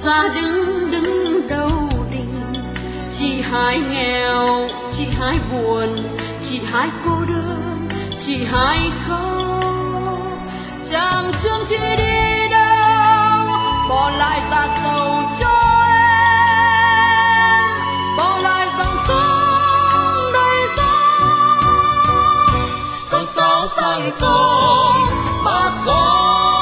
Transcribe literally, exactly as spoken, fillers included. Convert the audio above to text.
ra đứng đứng đầu đình. Chị hai nghèo, chị hai buồn, chị hai cô đơn, chị hai khóc. Chàng thương chị đi đâu, bỏ lại ra sầu cho em, bỏ lại dòng sông đầy gió. Con sáo sang sông, ba xóm